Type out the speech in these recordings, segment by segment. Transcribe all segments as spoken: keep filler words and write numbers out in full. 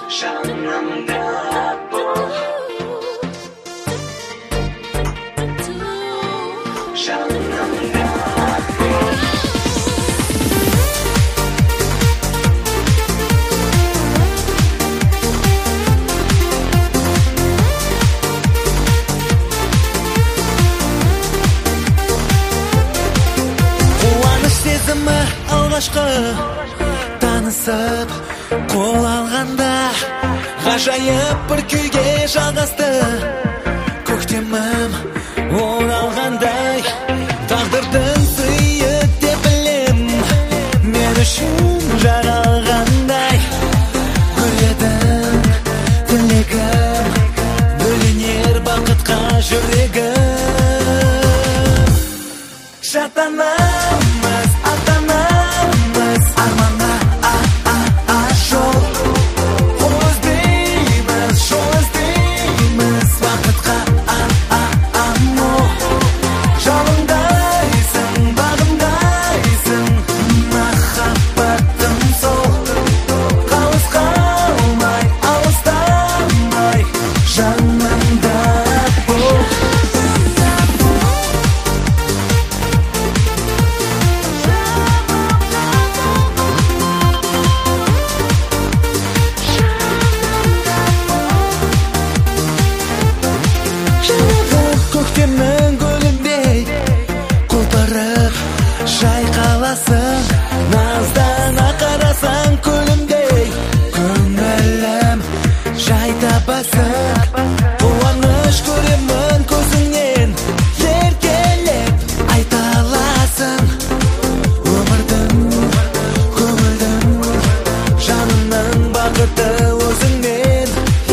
жанымда жанымда Қуаныш сезімі алғашқы танысып қол алғанда ғажайып бір күйге жалғасты. Көктемім оралғандай тағдырдың сыйы деп білем, мен үшін жаралғандай гүл едің тілегім, бөлінер бақытқа жүрегім. Шаттанамыз, аттанамыз арманға, а-а-а жол іздейміз, жол іздейміз бақытқа, а-а-а мол. Жолыңдайсың, бағымдайсың, махаббатым сол. Қалыс қалмай, алыстамай, жанымда бол. Көктемнің гүліндей құлпырып жайқаласың, наздана қарасаң күлімдей көңілім жай табасың. Қуаныш көремін көзіңнен, еркелеп айта аласың өмірдің, көңілдің, жанымның бақыты өзіңнен.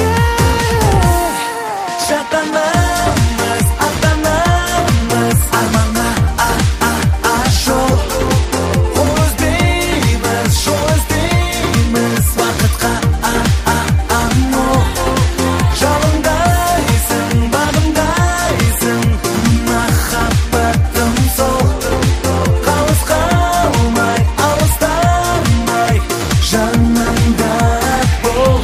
Шаттанамыз, аттанамыз арманға, а-а-а жол іздейміз, жол іздейміз бақытқа, а-а-а мол. Жолыңдайсың, бағымдайсың, махаббатым сол. Қалыс қалмай, алыстамай, жанымда бол.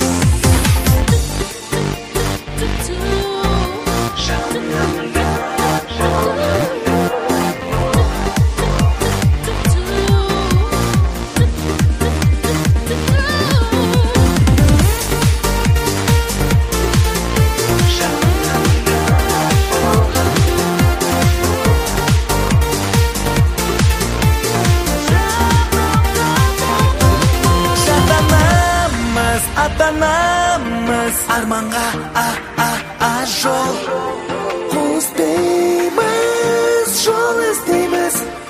Шаттанамыз, аттанамыз арманға, а-а-а жол іздейміз, жол іздейміз